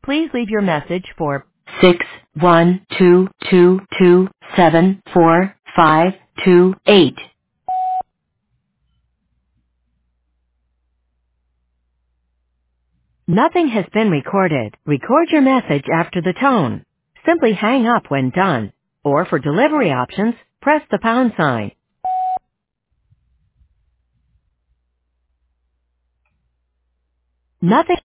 Please leave your message for 61222745528. Nothing has been recorded. Record your message after the tone. Simply hang up when done. Or for delivery options, press the pound sign. Nothing